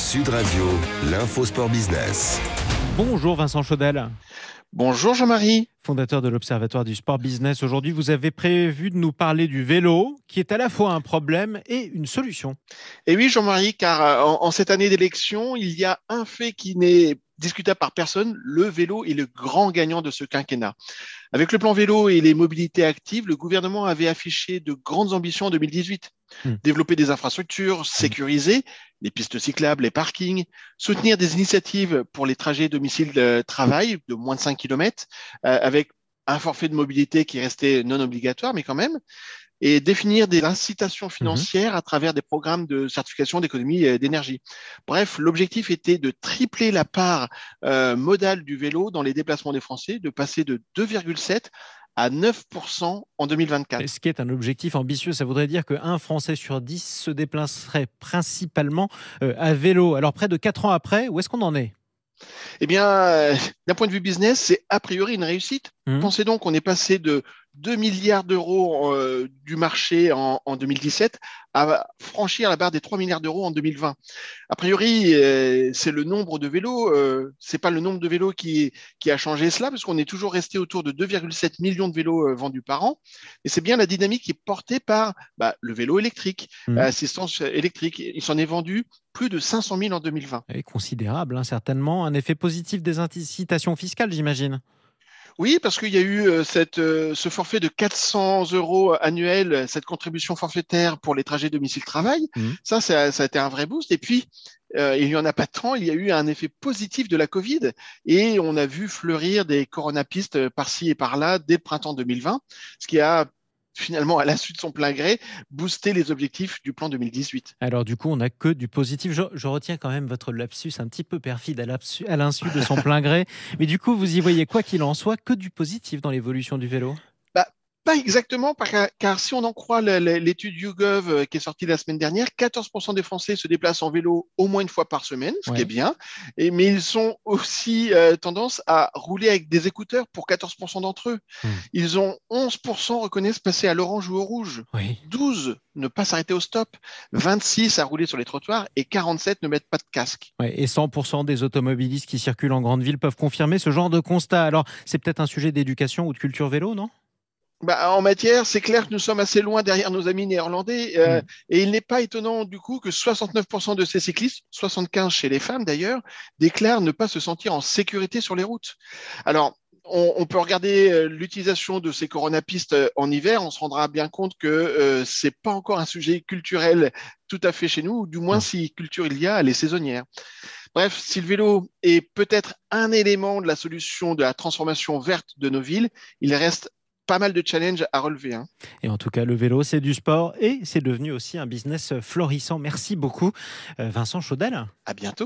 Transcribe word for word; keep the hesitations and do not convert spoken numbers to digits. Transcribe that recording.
Sud Radio, l'info sport business. Bonjour Vincent Chaudel. Bonjour Jean-Marie. Fondateur de l'Observatoire du sport business. Aujourd'hui, vous avez prévu de nous parler du vélo, qui est à la fois un problème et une solution. Et oui Jean-Marie, car en, en cette année d'élection, il y a un fait qui n'est discutable par personne, le vélo est le grand gagnant de ce quinquennat. Avec le plan vélo et les mobilités actives, le gouvernement avait affiché de grandes ambitions en deux mille dix-huit. Mmh. Développer des infrastructures, sécuriser les pistes cyclables, les parkings, soutenir des initiatives pour les trajets domicile-travail de moins de cinq kilomètres, euh, avec un forfait de mobilité qui restait non obligatoire, mais quand même, et définir des incitations financières mmh. à travers des programmes de certification d'économie d'énergie. Bref, l'objectif était de tripler la part euh, modale du vélo dans les déplacements des Français, de passer de deux virgule sept à neuf pour cent en deux mille vingt-quatre. Ce qui est un objectif ambitieux, ça voudrait dire qu'un Français sur dix se déplacerait principalement euh, à vélo. Alors près de quatre ans après, où est-ce qu'on en est ? Eh bien, euh, d'un point de vue business, c'est a priori une réussite. Mmh. Pensez donc qu'on est passé de deux milliards d'euros euh, du marché en, en deux mille dix-sept à franchir la barre des trois milliards d'euros en deux mille vingt. A priori, euh, c'est le nombre de vélos, euh, c'est pas le nombre de vélos qui, qui a changé cela, parce qu'on est toujours resté autour de deux virgule sept millions de vélos euh, vendus par an. Et c'est bien la dynamique qui est portée par bah, le vélo électrique, mmh. l'assistance électrique. Il s'en est vendu plus de cinq cent mille en deux mille vingt. Et considérable, hein, certainement. Un effet positif des incitations fiscales, j'imagine. Oui, parce qu'il y a eu euh, cette, euh, ce forfait de quatre cents euros annuel, cette contribution forfaitaire pour les trajets domicile-travail. Mmh. Ça, ça, ça a été un vrai boost. Et puis, euh, il n'y en a pas tant, il y a eu un effet positif de la Covid et on a vu fleurir des coronapistes par-ci et par-là dès le printemps deux mille vingt, ce qui a finalement, à la suite de son plein gré, booster les objectifs du plan deux mille dix-huit. Alors du coup, on n'a que du positif. Je, je retiens quand même votre lapsus un petit peu perfide à, à l'insu de son plein gré. Mais du coup, vous y voyez, quoi qu'il en soit, que du positif dans l'évolution du vélo ? Bah, pas exactement, car, car si on en croit l'étude YouGov qui est sortie la semaine dernière, quatorze pour cent des Français se déplacent en vélo au moins une fois par semaine, ce ouais. qui est bien. Et, mais ils ont aussi euh, tendance à rouler avec des écouteurs pour quatorze pour cent d'entre eux. Mmh. Ils ont onze pour cent reconnaissent passer à l'orange ou au rouge, oui. douze ne pas s'arrêter au stop, vingt-six à rouler sur les trottoirs et quarante-sept ne mettent pas de casque. Ouais, et cent pour cent des automobilistes qui circulent en grande ville peuvent confirmer ce genre de constat. Alors, c'est peut-être un sujet d'éducation ou de culture vélo, non ? Bah, en matière, c'est clair que nous sommes assez loin derrière nos amis néerlandais euh, mmh. et il n'est pas étonnant du coup que soixante-neuf pour cent de ces cyclistes, soixante-quinze pour cent chez les femmes d'ailleurs, déclarent ne pas se sentir en sécurité sur les routes. Alors, on, on peut regarder euh, l'utilisation de ces coronapistes euh, en hiver, on se rendra bien compte que euh, c'est pas encore un sujet culturel tout à fait chez nous, ou du moins mmh. si culture il y a, elle est saisonnière. Bref, si le vélo est peut-être un élément de la solution de la transformation verte de nos villes, il reste pas mal de challenges à relever. Hein. Et en tout cas, le vélo, c'est du sport et c'est devenu aussi un business florissant. Merci beaucoup, Vincent Chaudel. À bientôt.